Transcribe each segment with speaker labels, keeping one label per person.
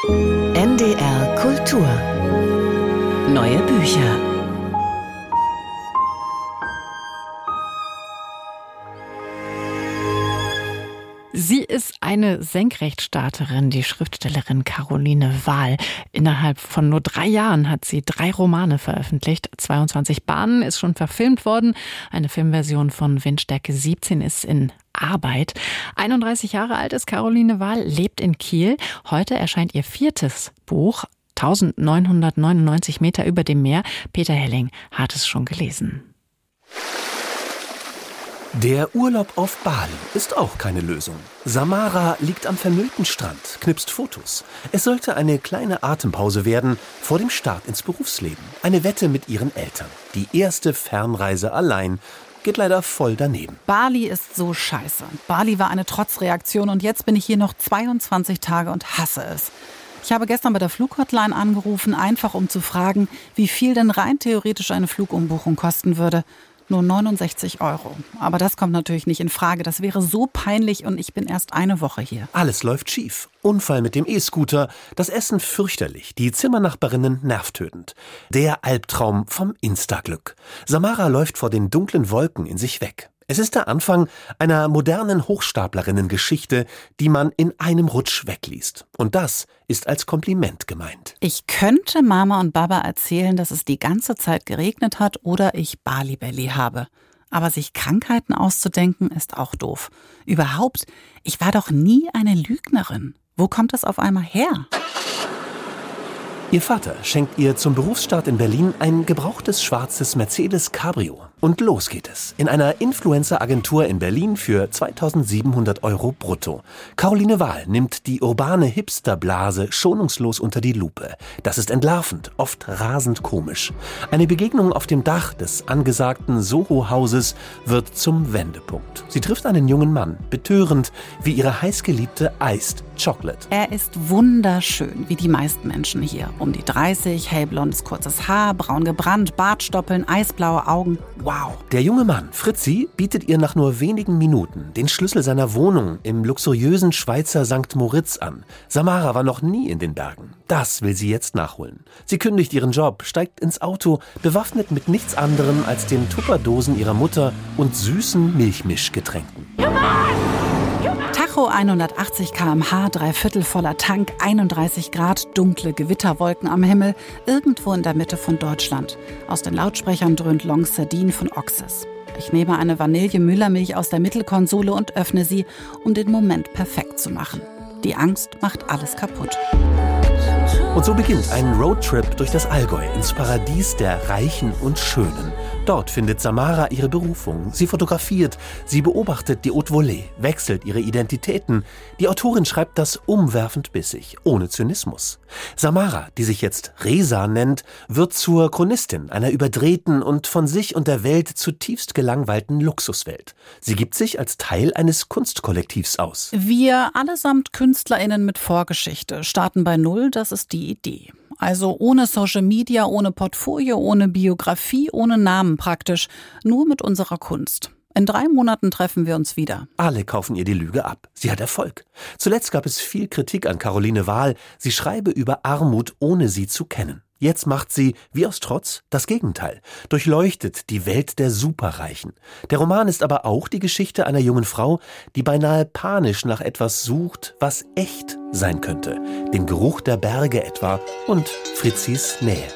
Speaker 1: NDR Kultur. Neue Bücher.
Speaker 2: Sie ist eine Senkrechtstarterin, die Schriftstellerin Caroline Wahl. Innerhalb von nur 3 Jahren hat sie 3 Romane veröffentlicht. 22 Bahnen ist schon verfilmt worden. Eine Filmversion von Windstärke 17 ist in Arbeit. 31 Jahre alt ist Caroline Wahl, lebt in Kiel. Heute erscheint ihr 4. Buch, 1999 Meter über dem Meer. Peter Helling hat es schon gelesen.
Speaker 3: Der Urlaub auf Bali ist auch keine Lösung. Samara liegt am vermüllten Strand, knipst Fotos. Es sollte eine kleine Atempause werden vor dem Start ins Berufsleben. Eine Wette mit ihren Eltern. Die erste Fernreise allein geht leider voll daneben.
Speaker 4: Bali ist so scheiße. Bali war eine Trotzreaktion und jetzt bin ich hier noch 22 Tage und hasse es. Ich habe gestern bei der Flughotline angerufen, einfach um zu fragen, wie viel denn rein theoretisch eine Flugumbuchung kosten würde. Nur 69 €. Aber das kommt natürlich nicht in Frage. Das wäre so peinlich und ich bin erst eine Woche hier.
Speaker 3: Alles läuft schief. Unfall mit dem E-Scooter, das Essen fürchterlich, die Zimmernachbarinnen nervtötend. Der Albtraum vom Instaglück. Samara läuft vor den dunklen Wolken in sich weg. Es ist der Anfang einer modernen Hochstaplerinnen-Geschichte, die man in einem Rutsch wegliest. Und das ist als Kompliment gemeint.
Speaker 4: Ich könnte Mama und Baba erzählen, dass es die ganze Zeit geregnet hat oder ich Bali-Belly habe. Aber sich Krankheiten auszudenken, ist auch doof. Überhaupt, ich war doch nie eine Lügnerin. Wo kommt das auf einmal her?
Speaker 3: Ihr Vater schenkt ihr zum Berufsstart in Berlin ein gebrauchtes schwarzes Mercedes Cabrio. Und los geht es. In einer Influencer-Agentur in Berlin für 2.700 € brutto. Caroline Wahl nimmt die urbane Hipsterblase schonungslos unter die Lupe. Das ist entlarvend, oft rasend komisch. Eine Begegnung auf dem Dach des angesagten Soho-Hauses wird zum Wendepunkt. Sie trifft einen jungen Mann, betörend wie ihre heißgeliebte Iced Chocolate.
Speaker 4: Er ist wunderschön, wie die meisten Menschen hier. Um die 30, hellblondes kurzes Haar, braun gebrannt, Bartstoppeln, eisblaue Augen. Wow.
Speaker 3: Der junge Mann, Fritzi, bietet ihr nach nur wenigen Minuten den Schlüssel seiner Wohnung im luxuriösen Schweizer St. Moritz an. Samara war noch nie in den Bergen. Das will sie jetzt nachholen. Sie kündigt ihren Job, steigt ins Auto, bewaffnet mit nichts anderem als den Tupperdosen ihrer Mutter und süßen Milchmischgetränken.
Speaker 4: Tacho 180 km/h, 3/4 voller Tank, 31 Grad, dunkle Gewitterwolken am Himmel, irgendwo in der Mitte von Deutschland. Aus den Lautsprechern dröhnt Long Sardine von Oxys. Ich nehme eine Vanille-Müllermilch aus der Mittelkonsole und öffne sie, um den Moment perfekt zu machen. Die Angst macht alles kaputt.
Speaker 3: Und so beginnt ein Roadtrip durch das Allgäu ins Paradies der Reichen und Schönen. Dort findet Samara ihre Berufung. Sie fotografiert, sie beobachtet die Haute Volée, wechselt ihre Identitäten. Die Autorin schreibt das umwerfend bissig, ohne Zynismus. Samara, die sich jetzt Resa nennt, wird zur Chronistin einer überdrehten und von sich und der Welt zutiefst gelangweilten Luxuswelt. Sie gibt sich als Teil eines Kunstkollektivs aus.
Speaker 4: Wir allesamt KünstlerInnen mit Vorgeschichte starten bei Null, das ist die Idee. Also ohne Social Media, ohne Portfolio, ohne Biografie, ohne Namen praktisch. Nur mit unserer Kunst. In 3 Monaten treffen wir uns wieder.
Speaker 3: Alle kaufen ihr die Lüge ab. Sie hat Erfolg. Zuletzt gab es viel Kritik an Caroline Wahl. Sie schreibe über Armut, ohne sie zu kennen. Jetzt macht sie, wie aus Trotz, das Gegenteil. Durchleuchtet die Welt der Superreichen. Der Roman ist aber auch die Geschichte einer jungen Frau, die beinahe panisch nach etwas sucht, was echt sein könnte. Den Geruch der Berge etwa und Fritzis Nähe.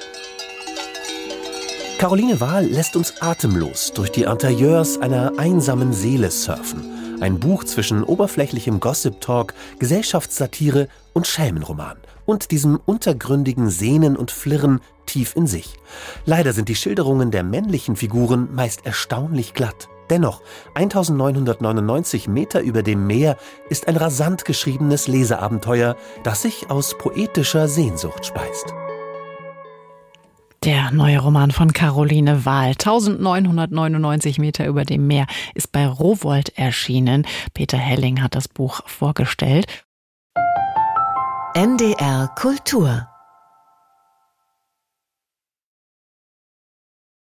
Speaker 3: Caroline Wahl lässt uns atemlos durch die Interieurs einer einsamen Seele surfen. Ein Buch zwischen oberflächlichem Gossip-Talk, Gesellschaftssatire und Schelmenroman. Und diesem untergründigen Sehnen und Flirren tief in sich. Leider sind die Schilderungen der männlichen Figuren meist erstaunlich glatt. Dennoch, 1999 Meter über dem Meer ist ein rasant geschriebenes Leseabenteuer, das sich aus poetischer Sehnsucht speist.
Speaker 2: Der neue Roman von Caroline Wahl, 1999 Meter über dem Meer, ist bei Rowohlt erschienen. Peter Helling hat das Buch vorgestellt.
Speaker 1: NDR Kultur